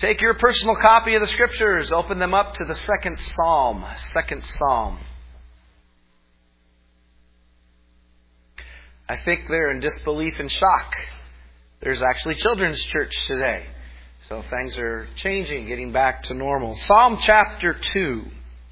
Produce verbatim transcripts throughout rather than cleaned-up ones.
Take your personal copy of the Scriptures. Open them up to the second Psalm. Second Psalm. I think they're in disbelief and shock. There's actually children's church today. So things are changing, getting back to normal. Psalm chapter two.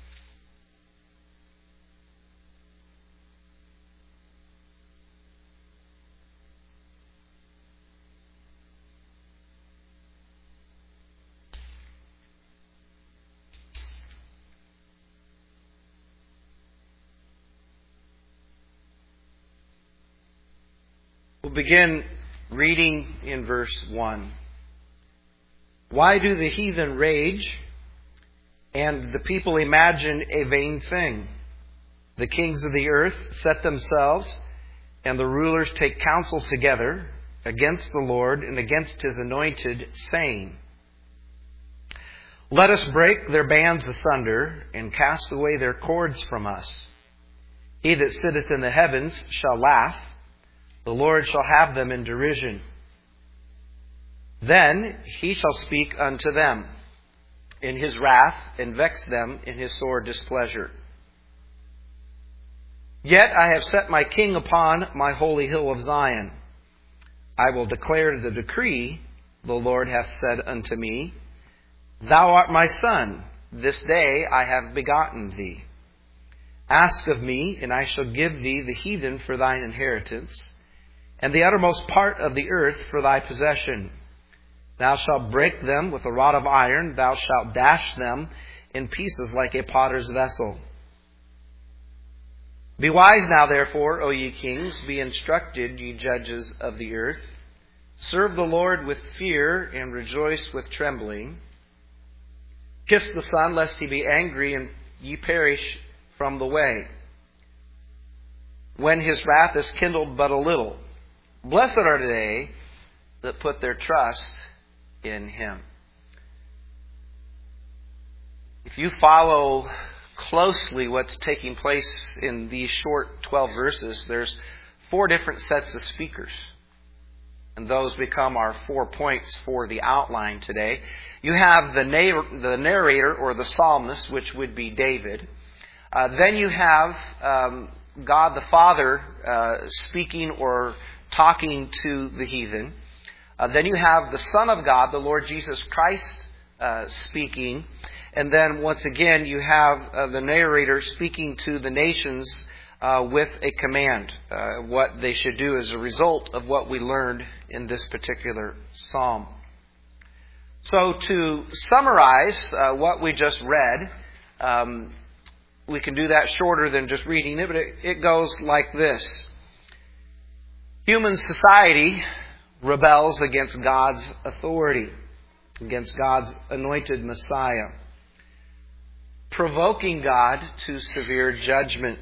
We'll begin reading in verse one. Why do the heathen rage and the people imagine a vain thing? The kings of the earth set themselves, and the rulers take counsel together against the Lord and against His anointed, saying, Let us break their bands asunder and cast away their cords from us. He that sitteth in the heavens shall laugh. The Lord shall have them in derision. Then He shall speak unto them in His wrath, and vex them in His sore displeasure. Yet I have set my King upon my holy hill of Zion. I will declare the decree. The Lord hath said unto me, Thou art my son. This day I have begotten thee. Ask of me, and I shall give thee the heathen for thine inheritance, and the uttermost part of the earth for thy possession. Thou shalt break them with a rod of iron. Thou shalt dash them in pieces like a potter's vessel. Be wise now, therefore, O ye kings. Be instructed, ye judges of the earth. Serve the Lord with fear, and rejoice with trembling. Kiss the Son, lest He be angry, and ye perish from the way, when His wrath is kindled but a little. Blessed are they that put their trust in Him. If you follow closely what's taking place in these short twelve verses, there's four different sets of speakers. And those become our four points for the outline today. You have the the narrator or the psalmist, which would be David. Uh, then you have um, God the Father uh, speaking or talking to the heathen. Uh, then you have the Son of God, the Lord Jesus Christ, uh, speaking. And then once again, you have uh, the narrator speaking to the nations uh, with a command, uh, what they should do as a result of what we learned in this particular psalm. So to summarize uh, what we just read, um, we can do that shorter than just reading it, but it, it goes like this. Human society rebels against God's authority, against God's anointed Messiah, provoking God to severe judgment.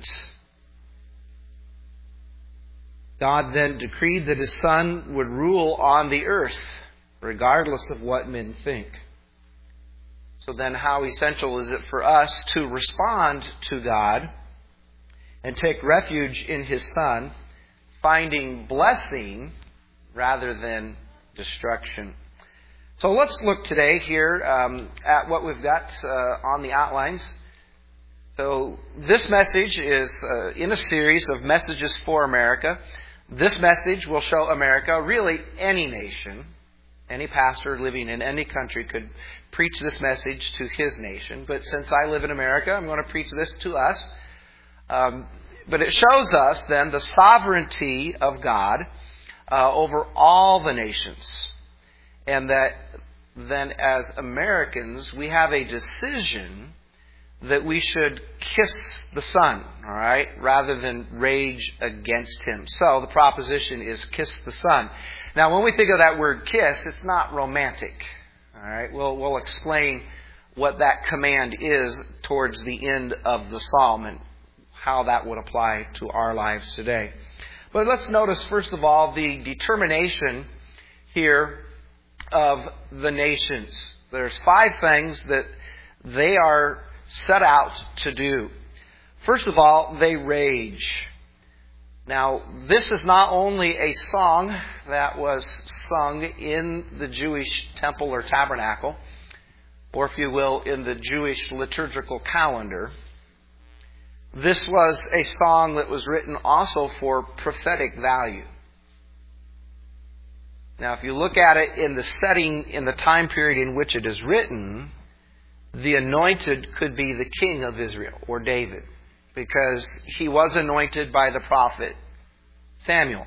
God then decreed that His Son would rule on the earth, regardless of what men think. So then how essential is it for us to respond to God and take refuge in His Son, finding blessing rather than destruction? So let's look today here um, at what we've got uh, on the outlines. So this message is uh, in a series of messages for America. This message will show America, really any nation, any pastor living in any country could preach this message to his nation. But since I live in America, I'm going to preach this to us. Um, but it shows us then the sovereignty of God uh, over all the nations. And that then as Americans, we have a decision that we should kiss the Son, all right, rather than rage against Him. So the proposition is kiss the Son. Now, when we think of that word kiss, it's not romantic, all right. We'll, we'll explain what that command is towards the end of the psalm and how that would apply to our lives today. But let's notice, first of all, the determination here of the nations. There's five things that they are set out to do. First of all, they rage. Now, this is not only a song that was sung in the Jewish temple or tabernacle, or if you will, in the Jewish liturgical calendar. This was a song that was written also for prophetic value. Now, if you look at it in the setting, in the time period in which it is written, the anointed could be the king of Israel, or David, because he was anointed by the prophet Samuel.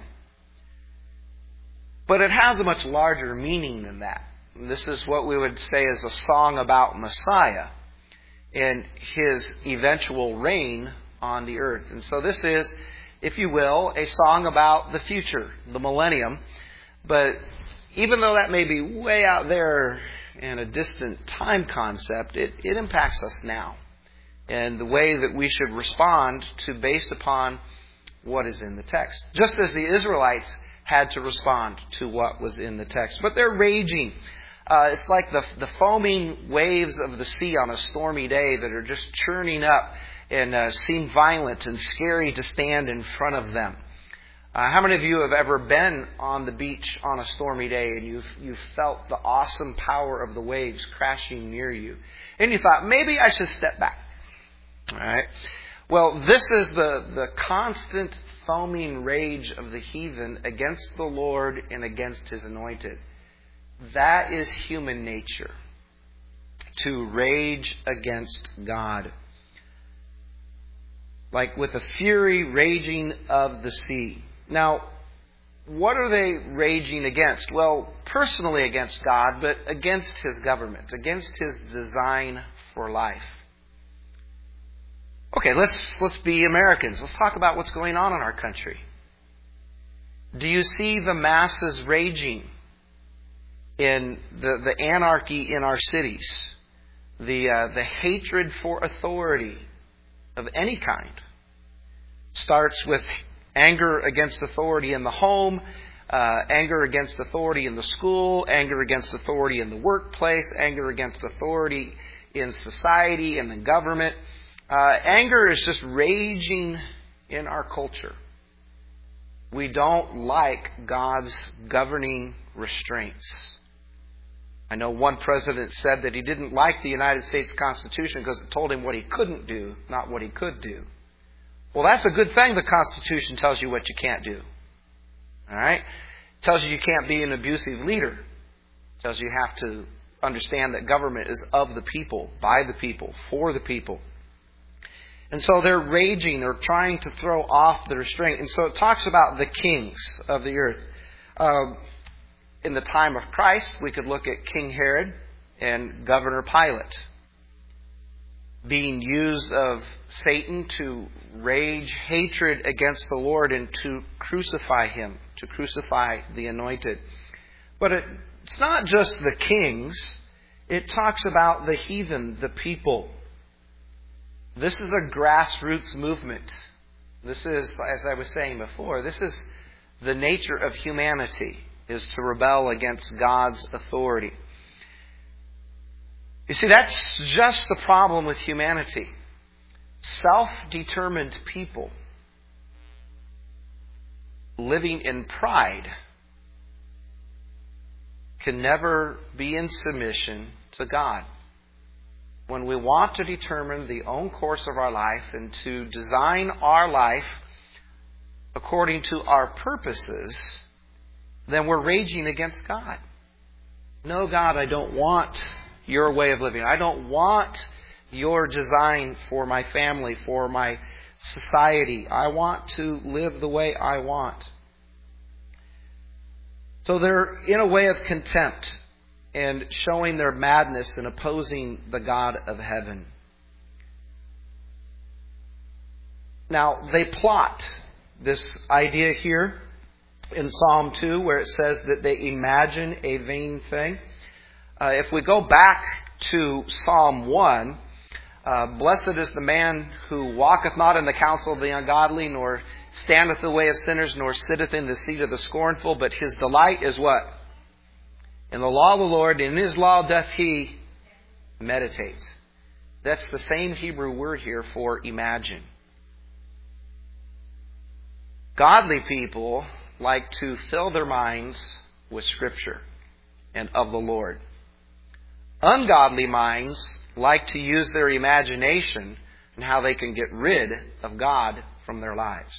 But it has a much larger meaning than that. And this is what we would say is a song about Messiah and his eventual reign on the earth. And so this is, if you will, a song about the future, the millennium. But even though that may be way out there in a distant time concept, it, it impacts us now. And the way that we should respond to based upon what is in the text. Just as the Israelites had to respond to what was in the text. But they're raging. Uh, it's like the, the foaming waves of the sea on a stormy day that are just churning up and uh, seem violent and scary to stand in front of them. Uh, how many of you have ever been on the beach on a stormy day and you've, you've felt the awesome power of the waves crashing near you? And you thought, maybe I should step back. All right. Well, this is the, the constant foaming rage of the heathen against the Lord and against His anointed. That is human nature, to rage against God. Like with the fury raging of the sea. Now, what are they raging against? Well, personally against God, but against His government, against His design for life. Okay, let's let's be Americans. Let's talk about what's going on in our country. Do you see the masses raging in the, the anarchy in our cities, the uh, the hatred for authority of any kind? Starts with anger against authority in the home, uh, anger against authority in the school, anger against authority in the workplace, anger against authority in society and the government. Uh, anger is just raging in our culture. We don't like God's governing restraints. I know one president said that he didn't like the United States Constitution because it told him what he couldn't do, not what he could do. Well, that's a good thing. The Constitution tells you what you can't do. All right? It tells you you can't be an abusive leader. It tells you you have to understand that government is of the people, by the people, for the people. And so they're raging. They're trying to throw off the restraint. And so it talks about the kings of the earth. Um, in the time of Christ, we could look at King Herod and Governor Pilate being used of Satan to rage hatred against the Lord and to crucify Him, to crucify the anointed. But it, it's not just the kings. It talks about the heathen, the people. This is a grassroots movement. This is, as I was saying before, this is the nature of humanity, is to rebel against God's authority. You see, that's just the problem with humanity. Self-determined people living in pride can never be in submission to God. When we want to determine the own course of our life and to design our life according to our purposes, then we're raging against God. No, God, I don't want your way of living. I don't want your design for my family, for my society. I want to live the way I want. So they're in a way of contempt and showing their madness and opposing the God of heaven. Now, they plot this idea here in Psalm two where it says that they imagine a vain thing. Uh, if we go back to Psalm one, uh, blessed is the man who walketh not in the counsel of the ungodly, nor standeth in the way of sinners, nor sitteth in the seat of the scornful, but his delight is what? In the law of the Lord, in His law doth he meditate. That's the same Hebrew word here for imagine. Godly people like to fill their minds with Scripture and of the Lord. Ungodly minds like to use their imagination and how they can get rid of God from their lives.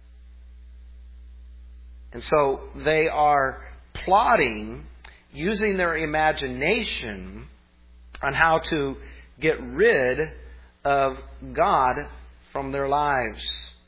And so they are plotting, using their imagination on how to get rid of God from their lives.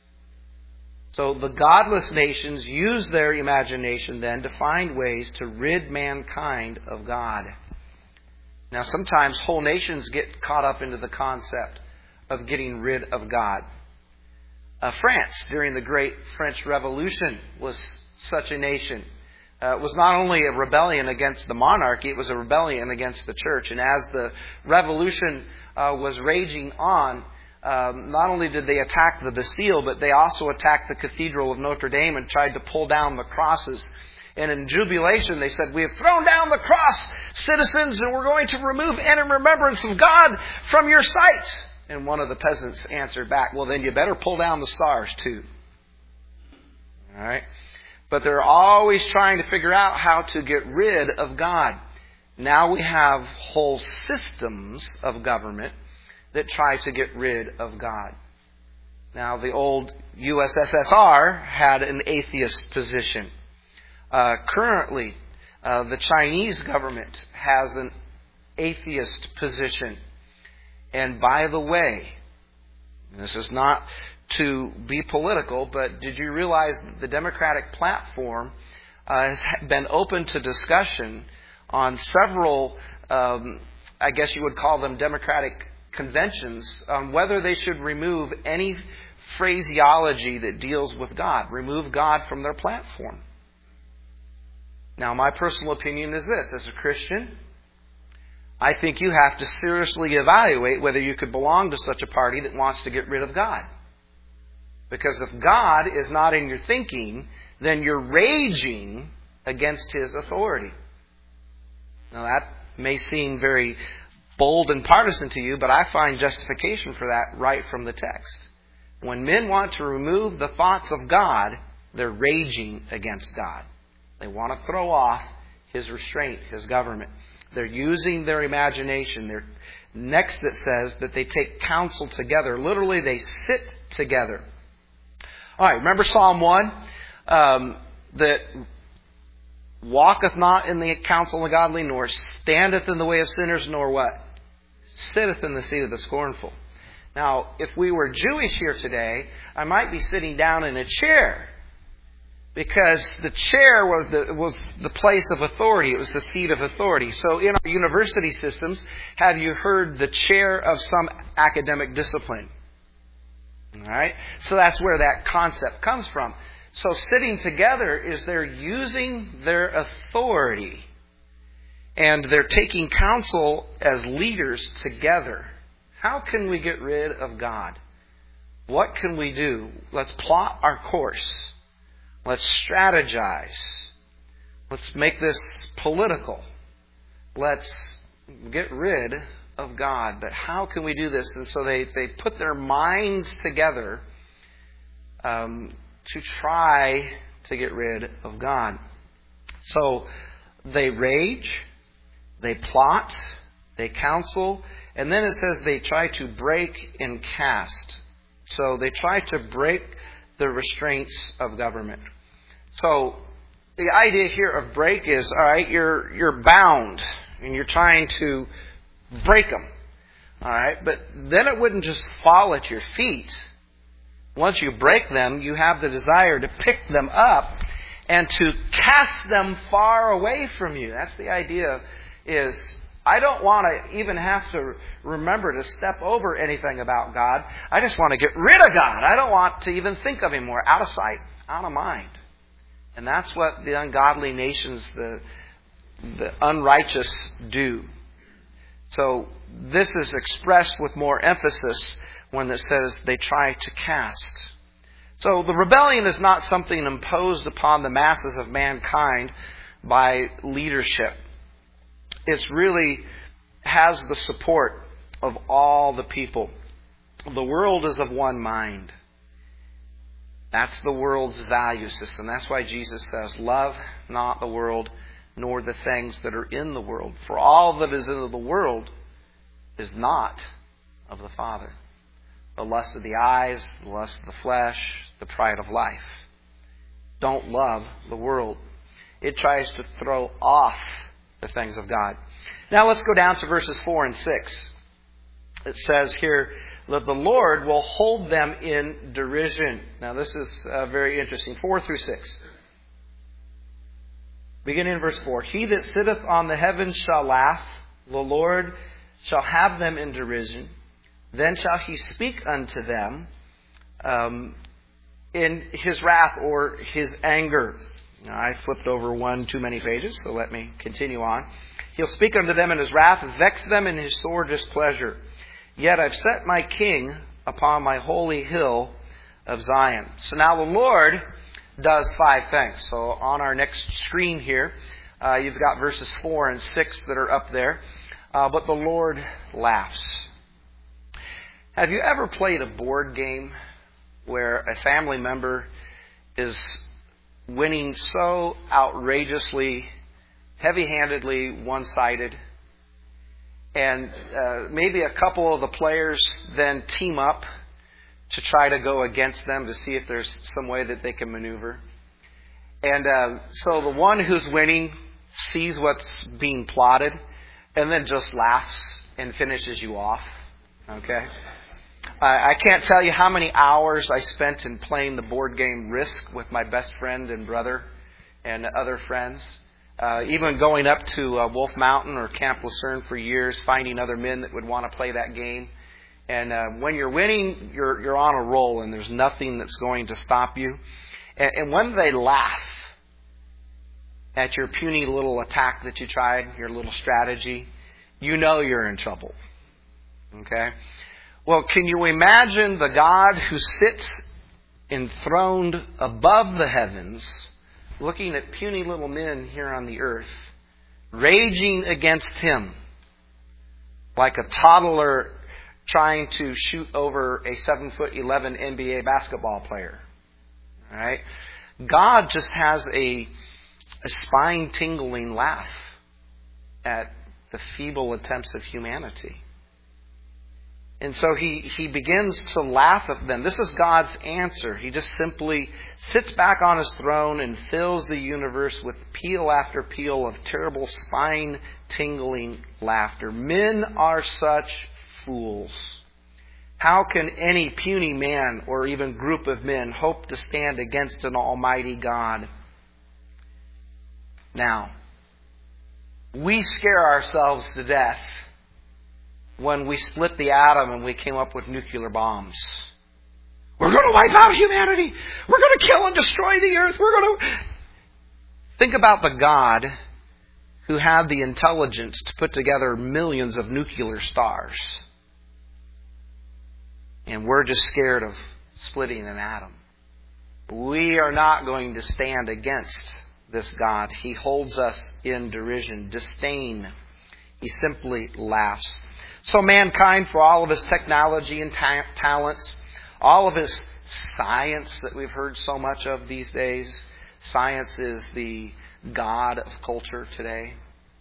So the godless nations use their imagination then to find ways to rid mankind of God. Now sometimes whole nations get caught up into the concept of getting rid of God. Uh, France, during the Great French Revolution, was such a nation. Uh, it was not only a rebellion against the monarchy, it was a rebellion against the church. And as the revolution uh, was raging on, um, not only did they attack the Bastille, but they also attacked the Cathedral of Notre Dame and tried to pull down the crosses. And in jubilation, they said, "We have thrown down the cross, citizens, and we're going to remove any remembrance of God from your sight." And one of the peasants answered back, "Well, then you better pull down the stars too." All right? But they're always trying to figure out how to get rid of God. Now we have whole systems of government that try to get rid of God. Now, the old U S S R had an atheist position. Uh, currently, uh, the Chinese government has an atheist position. And by the way, this is not to be political, but did you realize that the Democratic platform uh, has been open to discussion on several, um, I guess you would call them Democratic conventions, on whether they should remove any phraseology that deals with God, remove God from their platform. Now, my personal opinion is this: as a Christian, I think you have to seriously evaluate whether you could belong to such a party that wants to get rid of God. Because if God is not in your thinking, then you're raging against His authority. Now, that may seem very bold and partisan to you, but I find justification for that right from the text. When men want to remove the thoughts of God, they're raging against God. They want to throw off His restraint, His government. They're using their imagination. They're, next it says that they take counsel together. Literally, they sit together. All right, remember Psalm one? Um, that walketh not in the counsel of the godly, nor standeth in the way of sinners, nor what? Sitteth in the seat of the scornful. Now, if we were Jewish here today, I might be sitting down in a chair, because the chair was the, was the place of authority. It was the seat of authority. So in our university systems, have you heard the chair of some academic discipline? All right? So that's where that concept comes from. So sitting together is they're using their authority, and they're taking counsel as leaders together. How can we get rid of God? What can we do? Let's plot our course. Let's strategize. Let's make this political. Let's get rid of God. But how can we do this? And so they, they put their minds together um, to try to get rid of God. So they rage, they plot, they counsel, and then it says they try to break and cast. So they try to break the restraints of government. So the idea here of break is, all right, you're you're bound and you're trying to break them. All right, but then it wouldn't just fall at your feet. Once you break them, you have the desire to pick them up and to cast them far away from you. That's the idea. Is I don't want to even have to remember to step over anything about God. I just want to get rid of God. I don't want to even think of Him more. Out of sight, out of mind. And that's what the ungodly nations, the, the unrighteous do. So this is expressed with more emphasis when it says they try to cast. So the rebellion is not something imposed upon the masses of mankind by leadership. It really has the support of all the people. The world is of one mind. That's the world's value system. That's why Jesus says, love not the world, nor the things that are in the world. For all that is in the world is not of the Father. The lust of the eyes, the lust of the flesh, the pride of life. Don't love the world. It tries to throw off the things of God. Now let's go down to verses four and six. It says here that the Lord will hold them in derision. Now this is uh, very interesting. Four through six. Beginning in verse four. He that sitteth on the heavens shall laugh. The Lord shall have them in derision. Then shall he speak unto them um, in his wrath or his anger. Now, I flipped over one too many pages, so let me continue on. He'll speak unto them in his wrath, vex them in his sore displeasure. Yet I've set my king upon my holy hill of Zion. So now the Lord does five things. So on our next screen here, uh, you've got verses four and six that are up there. Uh, but the Lord laughs. Have you ever played a board game where a family member is winning so outrageously, heavy-handedly one-sided, and uh, maybe a couple of the players then team up to try to go against them to see if there's some way that they can maneuver? And uh, so the one who's winning sees what's being plotted and then just laughs and finishes you off. Okay? I can't tell you how many hours I spent in playing the board game Risk with my best friend and brother and other friends. Uh, even going up to uh, Wolf Mountain or Camp Lucerne for years, finding other men that would want to play that game. And uh, when you're winning, you're you're on a roll, and there's nothing that's going to stop you. And, and when they laugh at your puny little attack that you tried, your little strategy, you know you're in trouble. Okay? Well, can you imagine the God who sits enthroned above the heavens, looking at puny little men here on the earth, raging against Him like a toddler trying to shoot over a seven foot eleven N B A basketball player? All right? God just has a, a spine-tingling laugh at the feeble attempts of humanity. And so he, he begins to laugh at them. This is God's answer. He just simply sits back on His throne and fills the universe with peal after peal of terrible spine-tingling laughter. Men are such fools. How can any puny man or even group of men hope to stand against an almighty God? Now, we scare ourselves to death when we split the atom and we came up with nuclear bombs. We're going to wipe out humanity. We're going to kill and destroy the earth. We're going to... Think about the God who had the intelligence to put together millions of nuclear stars. And we're just scared of splitting an atom. We are not going to stand against this God. He holds us in derision, disdain. He simply laughs. So mankind, for all of his technology and ta- talents, all of his science that we've heard so much of these days, science is the god of culture today.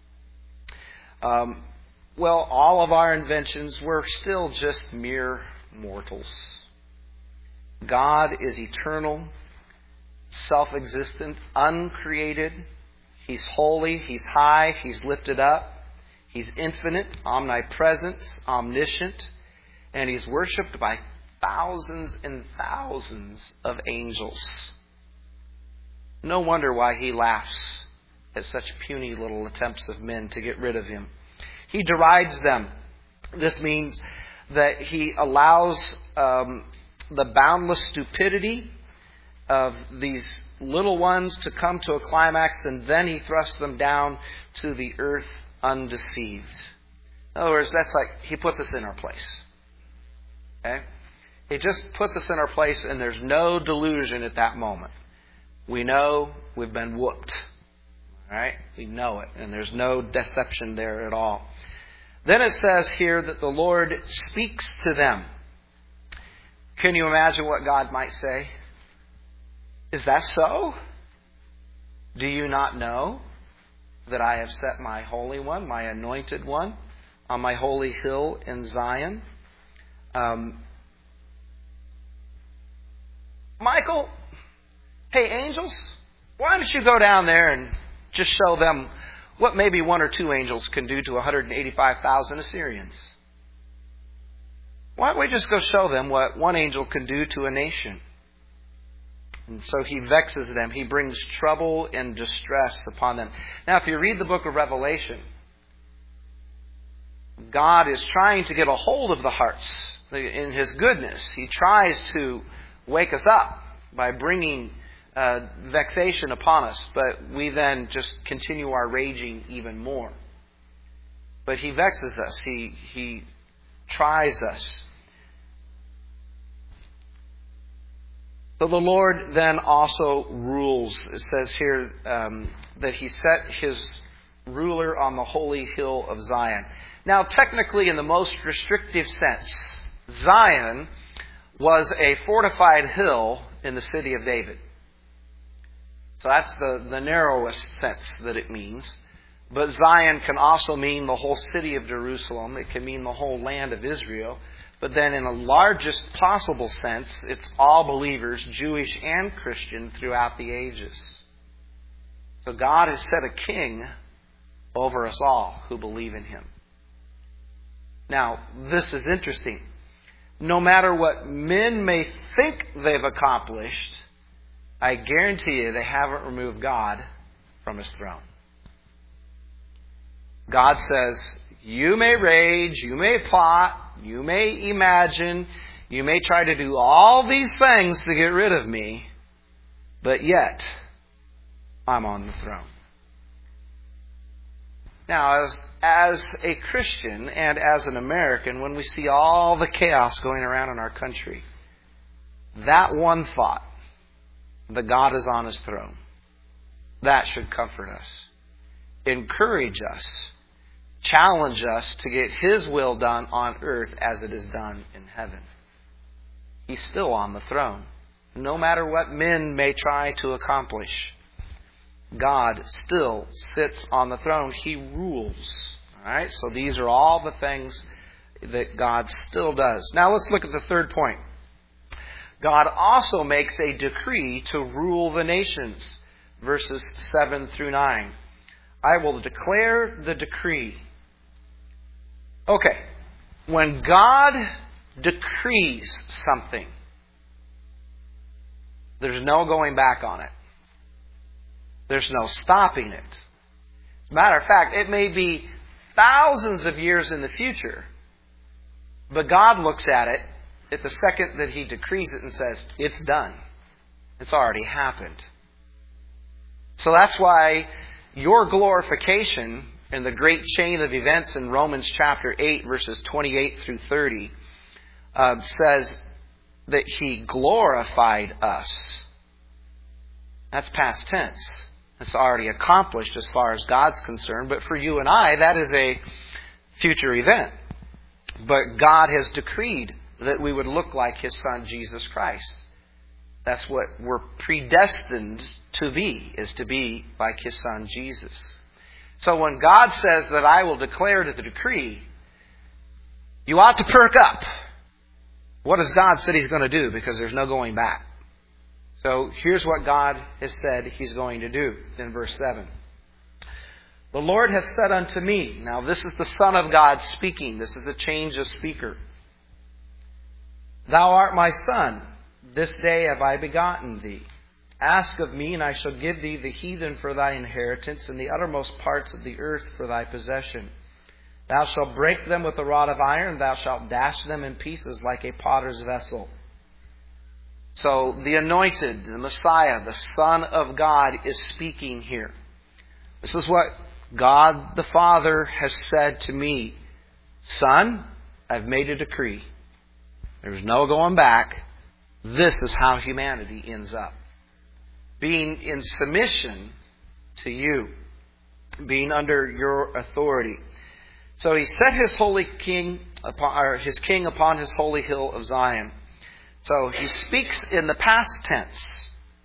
Um, well, all of our inventions, we're still just mere mortals. God is eternal, self-existent, uncreated. He's holy, He's high, He's lifted up. He's infinite, omnipresent, omniscient, and He's worshipped by thousands and thousands of angels. No wonder why He laughs at such puny little attempts of men to get rid of Him. He derides them. This means that He allows um, the boundless stupidity of these little ones to come to a climax, and then He thrusts them down to the earth undeceived. In other words, that's like He puts us in our place. Okay? He just puts us in our place, and there's no delusion at that moment. We know we've been whooped. All right? We know it, and there's no deception there at all. Then it says here that the Lord speaks to them. Can you imagine what God might say? Is that so? Do you not know that I have set my Holy One, my Anointed One, on my holy hill in Zion? Um, Michael, hey, angels, why don't you go down there and just show them what maybe one or two angels can do to one hundred eighty-five thousand Assyrians? Why don't we just go show them what one angel can do to a nation? And so he vexes them. He brings trouble and distress upon them. Now, if you read the book of Revelation, God is trying to get a hold of the hearts in His goodness. He tries to wake us up by bringing uh, vexation upon us, but we then just continue our raging even more. But He vexes us. He, he tries us. So the Lord then also rules. It says here um, that He set His ruler on the holy hill of Zion. Now, technically, in the most restrictive sense, Zion was a fortified hill in the city of David. So that's the, the narrowest sense that it means. But Zion can also mean the whole city of Jerusalem. It can mean the whole land of Israel. But then in the largest possible sense, it's all believers, Jewish and Christian, throughout the ages. So God has set a king over us all who believe in Him. Now, this is interesting. No matter what men may think they've accomplished, I guarantee you they haven't removed God from His throne. God says, you may rage, you may plot, you may imagine, you may try to do all these things to get rid of me, but yet I'm on the throne. Now, as, as a Christian and as an American, when we see all the chaos going around in our country, that one thought, that God is on His throne, that should comfort us, encourage us, challenge us to get His will done on earth as it is done in heaven. He's still on the throne. No matter what men may try to accomplish, God still sits on the throne. He rules. All right? So these are all the things that God still does. Now let's look at the third point. God also makes a decree to rule the nations. Verses seven through nine. I will declare the decree. Okay. When God decrees something, there's no going back on it. There's no stopping it. As a matter of fact, it may be thousands of years in the future, but God looks at it at the second that He decrees it and says, it's done. It's already happened. So that's why your glorification in the great chain of events in Romans chapter eight, verses twenty-eight through thirty, uh, says that He glorified us. That's past tense. It's already accomplished as far as God's concerned. But for you and I, that is a future event. But God has decreed that we would look like His Son, Jesus Christ. That's what we're predestined to be, is to be like His Son, Jesus. So when God says that I will declare to the decree, you ought to perk up. What has God said He's going to do? Because there's no going back. So here's what God has said He's going to do in verse seven. The Lord hath said unto me. Now this is the Son of God speaking. This is a change of speaker. Thou art my Son. This day have I begotten thee. Ask of me, and I shall give thee the heathen for thy inheritance, and the uttermost parts of the earth for thy possession. Thou shalt break them with a rod of iron, thou shalt dash them in pieces like a potter's vessel. So the anointed, the Messiah, the Son of God is speaking here. This is what God the Father has said to me. Son, I've made a decree. There's no going back. This is how humanity ends up. Being in submission to you. Being under your authority. So He set His holy king upon, or His king upon His holy hill of Zion. So He speaks in the past tense.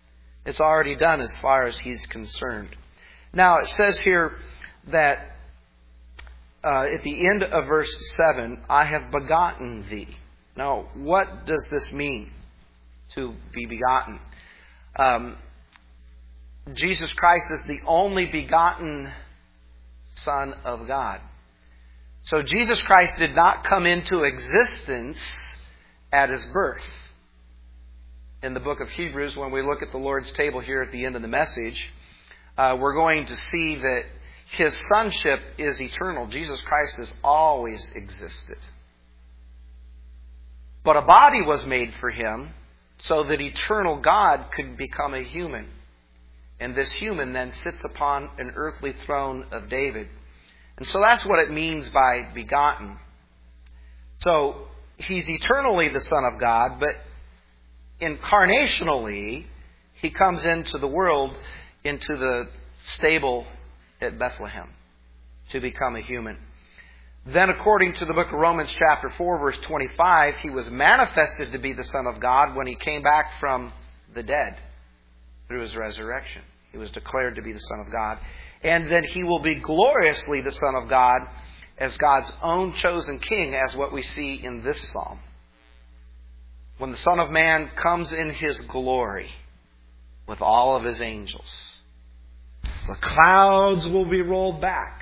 It's already done as far as He's concerned. Now, it says here that uh, at the end of verse seven, I have begotten thee. Now, what does this mean, to be begotten? Um, Jesus Christ is the only begotten Son of God. So Jesus Christ did not come into existence at His birth. In the book of Hebrews, when we look at the Lord's table here at the end of the message, uh, we're going to see that His sonship is eternal. Jesus Christ has always existed. But a body was made for Him so that eternal God could become a human. And this human then sits upon an earthly throne of David. And so that's what it means by begotten. So He's eternally the Son of God, but incarnationally, He comes into the world, into the stable at Bethlehem, to become a human. Then, according to the book of Romans chapter four, verse twenty-five, He was manifested to be the Son of God when He came back from the dead through His resurrection. He was declared to be the Son of God. And then He will be gloriously the Son of God as God's own chosen King, as what we see in this psalm. When the Son of Man comes in His glory with all of His angels, the clouds will be rolled back.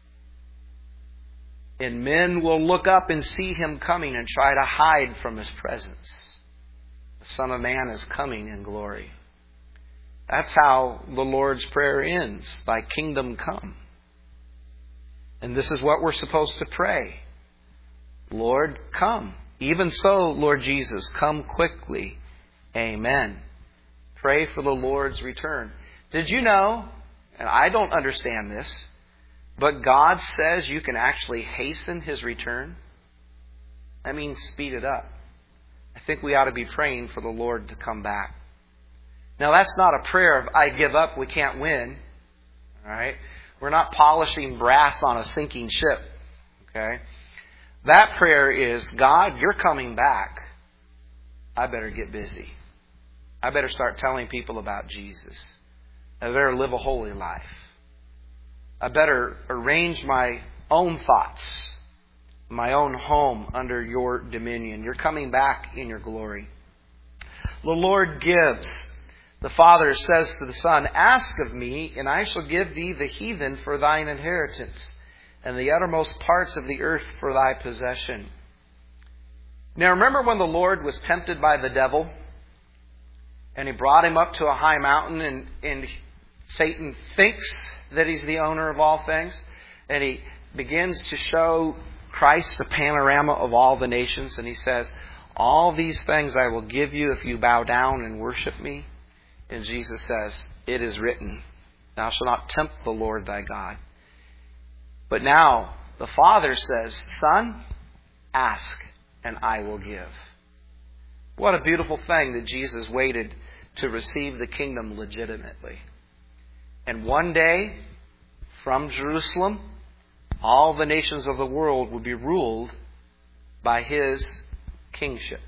And men will look up and see Him coming and try to hide from His presence. The Son of Man is coming in glory. That's how the Lord's Prayer ends. Thy kingdom come. And this is what we're supposed to pray. Lord, come. Even so, Lord Jesus, come quickly. Amen. Pray for the Lord's return. Did you know, and I don't understand this, but God says you can actually hasten His return? That means speed it up. I think we ought to be praying for the Lord to come back. Now, that's not a prayer of, I give up, we can't win. All right? We're not polishing brass on a sinking ship. Okay? That prayer is, God, you're coming back. I better get busy. I better start telling people about Jesus. I better live a holy life. I better arrange my own thoughts, my own home under your dominion. You're coming back in your glory. The Lord gives. The Father says to the Son, ask of me, and I shall give thee the heathen for thine inheritance, and the uttermost parts of the earth for thy possession. Now remember when the Lord was tempted by the devil, and he brought him up to a high mountain, and, and Satan thinks that he's the owner of all things, and he begins to show Christ a panorama of all the nations, and he says, all these things I will give you if you bow down and worship me. And Jesus says, it is written, thou shalt not tempt the Lord thy God. But now the Father says, Son, ask and I will give. What a beautiful thing that Jesus waited to receive the kingdom legitimately. And one day, from Jerusalem, all the nations of the world would be ruled by His kingship.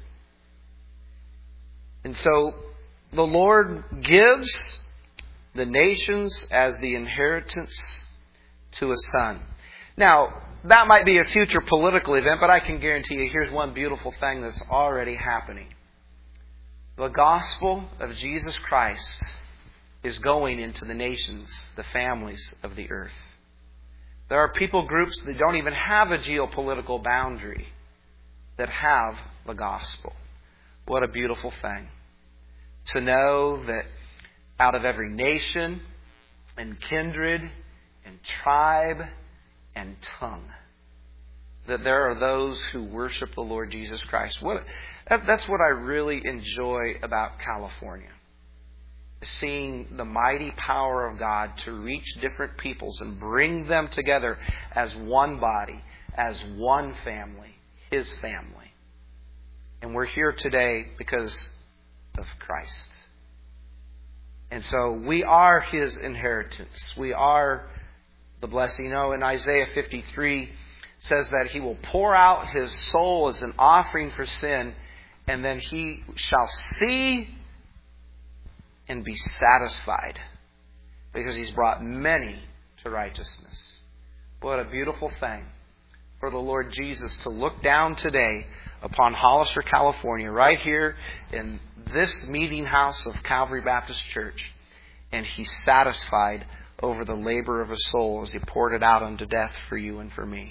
And so the Lord gives the nations as the inheritance to a son. Now, that might be a future political event, but I can guarantee you here's one beautiful thing that's already happening. The gospel of Jesus Christ is going into the nations, the families of the earth. There are people groups that don't even have a geopolitical boundary that have the gospel. What a beautiful thing. To know that out of every nation and kindred and tribe and tongue, that there are those who worship the Lord Jesus Christ. What, that, that's what I really enjoy about California. Seeing the mighty power of God to reach different peoples and bring them together as one body, as one family, His family. And we're here today because of Christ. And so we are His inheritance. We are the blessing. You know, in Isaiah fifty-three says that He will pour out His soul as an offering for sin, and then He shall see and be satisfied, because He's brought many to righteousness. What a beautiful thing for the Lord Jesus to look down today upon Hollister, California, right here in this meeting house of Calvary Baptist Church, and He's satisfied over the labor of His soul as He poured it out unto death for you and for me.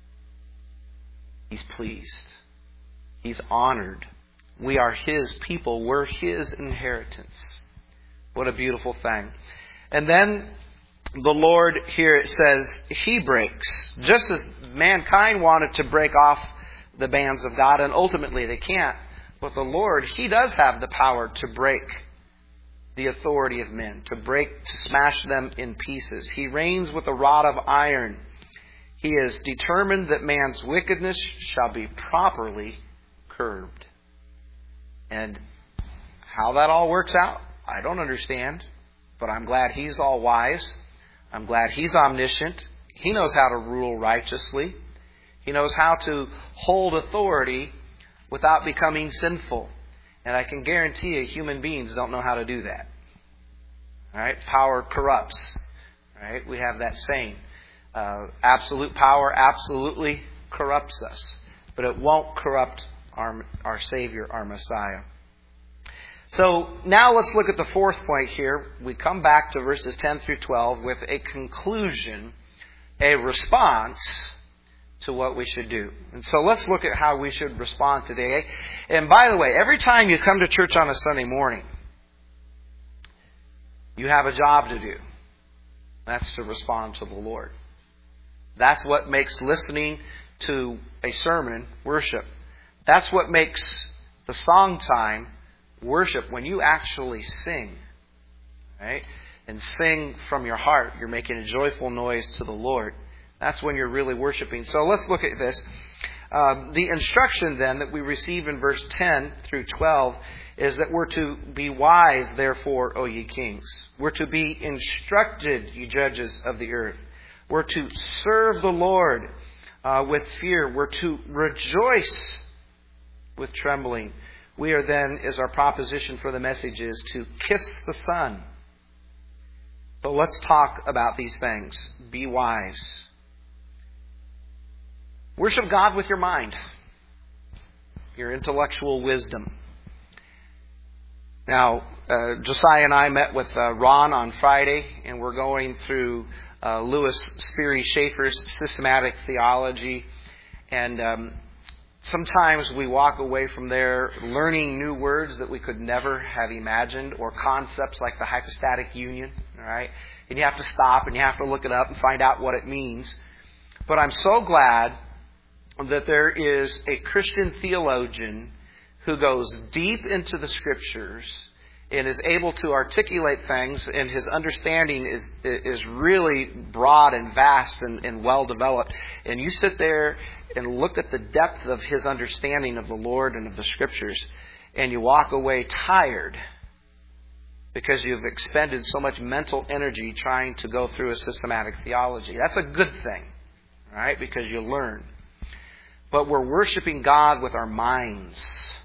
He's pleased. He's honored. We are His people. We're His inheritance. What a beautiful thing. And then the Lord here, it says, He breaks. Just as mankind wanted to break off the bands of God, and ultimately they can't. But the Lord, He does have the power to break the authority of men, to break, to smash them in pieces. He reigns with a rod of iron. He is determined that man's wickedness shall be properly curbed. And how that all works out, I don't understand. But I'm glad He's all wise. I'm glad He's omniscient. He knows how to rule righteously. He knows how to hold authority without becoming sinful. And I can guarantee you, human beings don't know how to do that. All right? Power corrupts. All right? We have that saying. Uh, absolute power absolutely corrupts us. But it won't corrupt our, our Savior, our Messiah. So now let's look at the fourth point here. We come back to verses ten through twelve with a conclusion, a response to what we should do. And so let's look at how we should respond today. And by the way, every time you come to church on a Sunday morning, you have a job to do. That's to respond to the Lord. That's what makes listening to a sermon worship. That's what makes the song time worship, when you actually sing. Right? And sing from your heart. You're making a joyful noise to the Lord. That's when you're really worshiping. So let's look at this. Um, the instruction then that we receive in verse ten through twelve is that we're to be wise, therefore, O ye kings. We're to be instructed, ye judges of the earth. We're to serve the Lord uh, with fear. We're to rejoice with trembling. We are then, as our proposition for the message is, to kiss the Son. But let's talk about these things. Be wise. Worship God with your mind, your intellectual wisdom. Now, uh, Josiah and I met with uh, Ron on Friday, and we're going through uh, Louis Sperry Schaefer's systematic theology. And um, sometimes we walk away from there learning new words that we could never have imagined, or concepts like the hypostatic union. All right, and you have to stop and you have to look it up and find out what it means. But I'm so glad that there is a Christian theologian who goes deep into the Scriptures and is able to articulate things, and his understanding is is really broad and vast and, and well developed. And you sit there and look at the depth of his understanding of the Lord and of the Scriptures, and you walk away tired because you've expended so much mental energy trying to go through a systematic theology. That's a good thing, right? Because you learn. But we're worshiping God with our minds.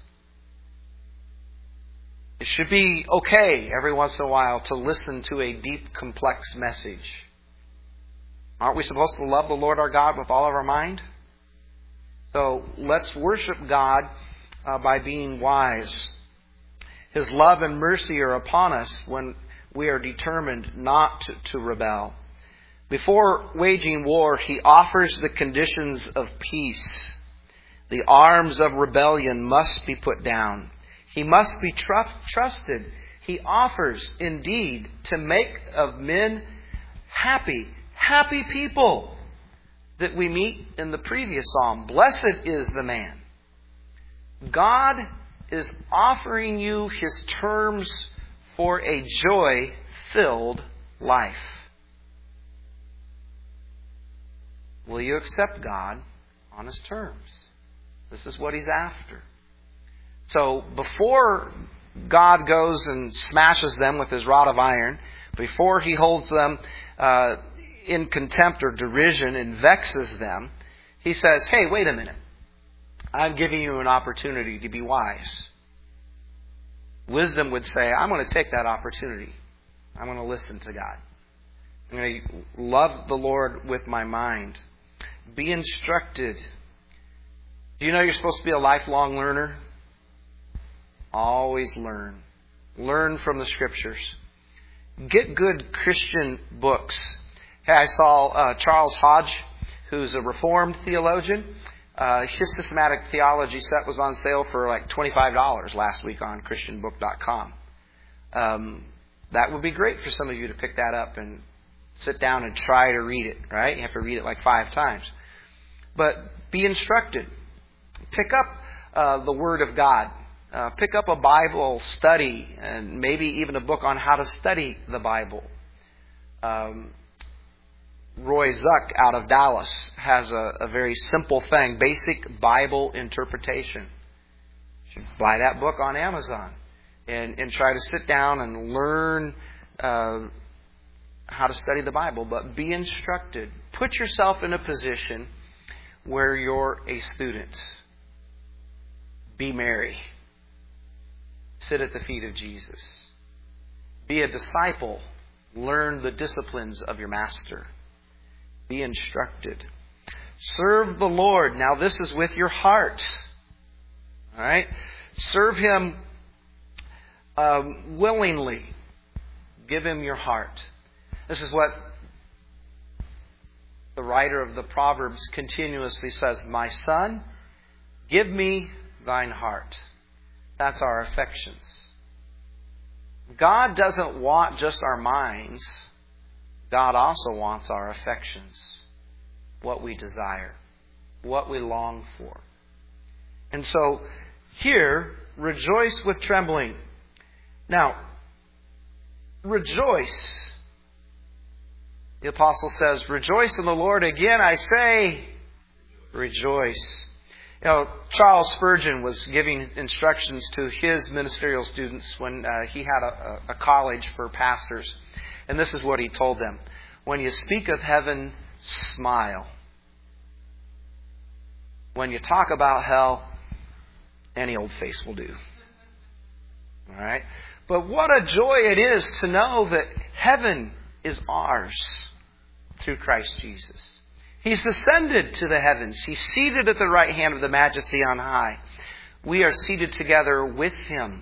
It should be okay every once in a while to listen to a deep, complex message. Aren't we supposed to love the Lord our God with all of our mind? So let's worship God uh, by being wise. His love and mercy are upon us when we are determined not to, to rebel. Before waging war, He offers the conditions of peace. The arms of rebellion must be put down. He must be tr- trusted. He offers, indeed, to make of men happy, happy people that we meet in the previous psalm. Blessed is the man. God is offering you His terms for a joy-filled life. Will you accept God on His terms? This is what He's after. So before God goes and smashes them with His rod of iron, before He holds them uh, in contempt or derision and vexes them, He says, hey, wait a minute. I'm giving you an opportunity to be wise. Wisdom would say, I'm going to take that opportunity. I'm going to listen to God. I'm going to love the Lord with my mind. Be instructed. Do you know you're supposed to be a lifelong learner? Always learn. Learn from the Scriptures. Get good Christian books. Hey, I saw uh, Charles Hodge, who's a Reformed theologian. Uh, his systematic theology set was on sale for like twenty-five dollars last week on Christian book dot com. Um, that would be great for some of you to pick that up and sit down and try to read it, right? You have to read it like five times. But be instructed. Pick up uh, the Word of God. Uh, pick up a Bible study and maybe even a book on how to study the Bible. Um, Roy Zuck out of Dallas has a, a very simple thing, Basic Bible Interpretation. You should buy that book on Amazon and, and try to sit down and learn uh, how to study the Bible, but be instructed. Put yourself in a position where you're a student. Be Mary. Sit at the feet of Jesus. Be a disciple. Learn the disciplines of your master. Be instructed. Serve the Lord. Now this is with your heart. All right? Serve Him um, willingly. Give Him your heart. This is what the writer of the Proverbs continuously says. My son, give me thine heart. That's our affections. God doesn't want just our minds. God also wants our affections, what we desire, what we long for. And so here, rejoice with trembling. Now, rejoice. The apostle says, rejoice in the Lord. Again, I say, rejoice. You know, Charles Spurgeon was giving instructions to his ministerial students when uh, he had a, a college for pastors. And this is what he told them. When you speak of heaven, smile. When you talk about hell, any old face will do. All right? But what a joy it is to know that heaven is ours through Christ Jesus. He's ascended to the heavens. He's seated at the right hand of the Majesty on high. We are seated together with Him.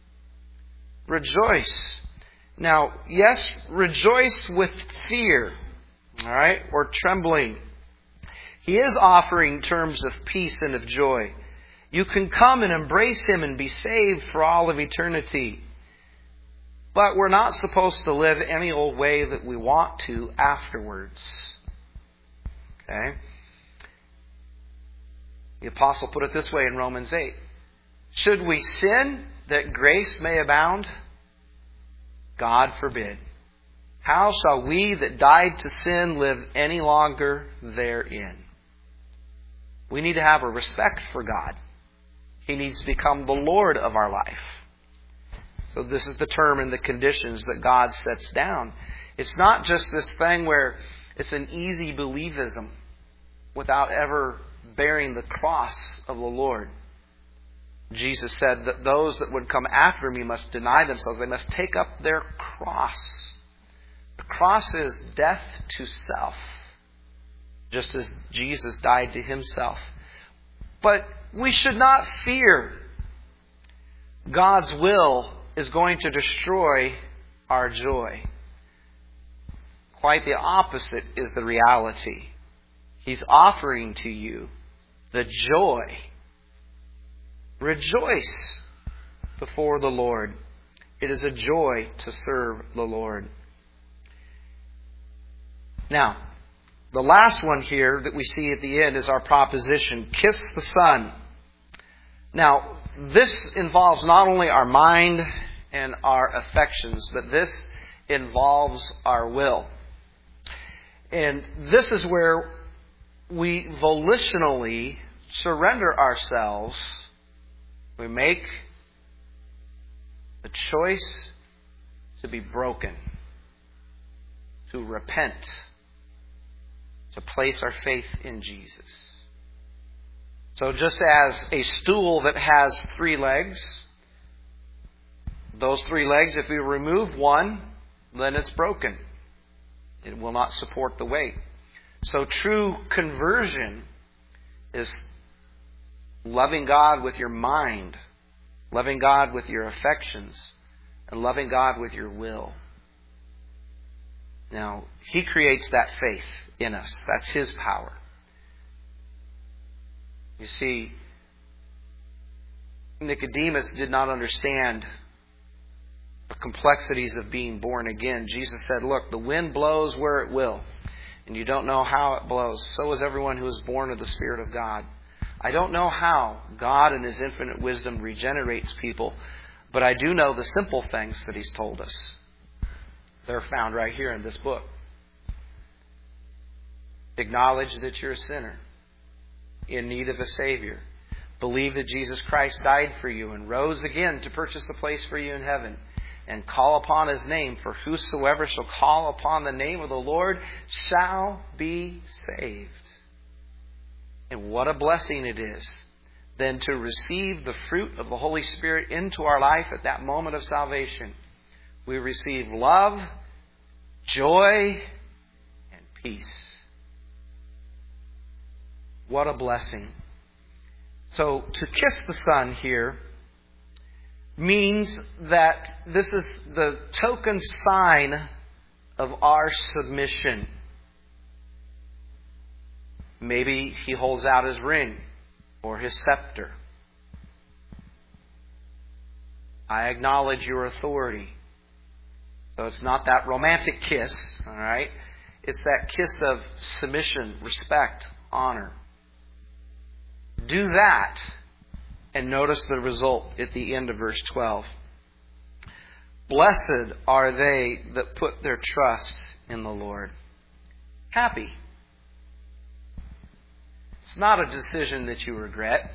Rejoice. Now, yes, rejoice with fear, all right, or trembling. He is offering terms of peace and of joy. You can come and embrace Him and be saved for all of eternity. But we're not supposed to live any old way that we want to afterwards. Okay? The apostle put it this way in Romans eight. Should we sin that grace may abound? God forbid. How shall we that died to sin live any longer therein? We need to have a respect for God. He needs to become the Lord of our life. So this is the term and the conditions that God sets down. It's not just this thing where it's an easy believism without ever bearing the cross of the Lord. Jesus said that those that would come after me must deny themselves. They must take up their cross. The cross is death to self, just as Jesus died to Himself. But we should not fear. God's will is going to destroy our joy. Quite the opposite is the reality. He's offering to you the joy. Rejoice before the Lord. It is a joy to serve the Lord. Now, the last one here that we see at the end is our proposition. Kiss the Son. Now, this involves not only our mind and our affections, but this involves our will. And this is where we volitionally surrender ourselves. We make the choice to be broken, to repent, to place our faith in Jesus. So just as a stool that has three legs Those three legs, if we remove one, then it's broken. It will not support the weight. So true conversion is loving God with your mind, loving God with your affections, and loving God with your will. Now, He creates that faith in us. That's His power. You see, Nicodemus did not understand the complexities of being born again. Jesus said, look, the wind blows where it will, and you don't know how it blows. So is everyone who is born of the Spirit of God. I don't know how God in His infinite wisdom regenerates people, but I do know the simple things that He's told us. They're found right here in this book. Acknowledge that you're a sinner in need of a Savior. Believe that Jesus Christ died for you and rose again to purchase a place for you in heaven. And call upon His name, for whosoever shall call upon the name of the Lord shall be saved. And what a blessing it is then to receive the fruit of the Holy Spirit into our life at that moment of salvation. We receive love, joy, and peace. What a blessing. So to kiss the Son here means that this is the token sign of our submission. Maybe He holds out His ring or His scepter. I acknowledge your authority. So it's not that romantic kiss, all right? It's that kiss of submission, respect, honor. Do that, and notice the result at the end of verse twelve. Blessed are they that put their trust in the Lord. Happy. It's not a decision that you regret.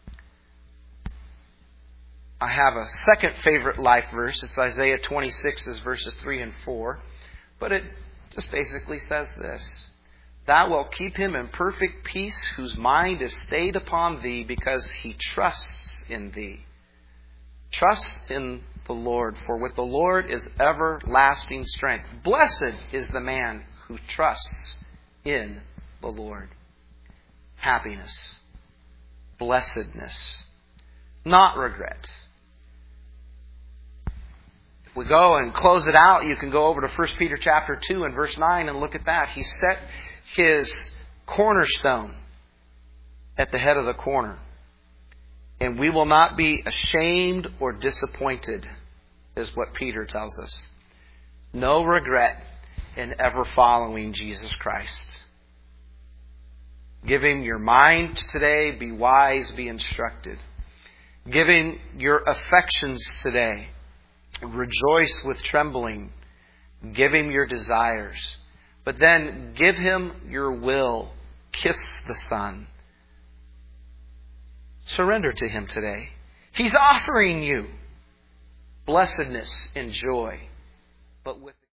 I have a second favorite life verse. It's Isaiah twenty-six, verses three and four. But it just basically says this. Thou wilt keep him in perfect peace, whose mind is stayed upon Thee, because he trusts in Thee. Trust in the Lord, for with the Lord is everlasting strength. Blessed is the man who trusts in the Lord. Happiness, blessedness, not regret. If we go and close it out, you can go over to First Peter chapter two and verse nine and look at that. He set His cornerstone at the head of the corner. And we will not be ashamed or disappointed, is what Peter tells us. No regret in ever following Jesus Christ. Give Him your mind today. Be wise, be instructed. Give Him your affections today. Rejoice with trembling. Give Him your desires. But then give Him your will. Kiss the Son. Surrender to Him today. He's offering you blessedness and joy, but with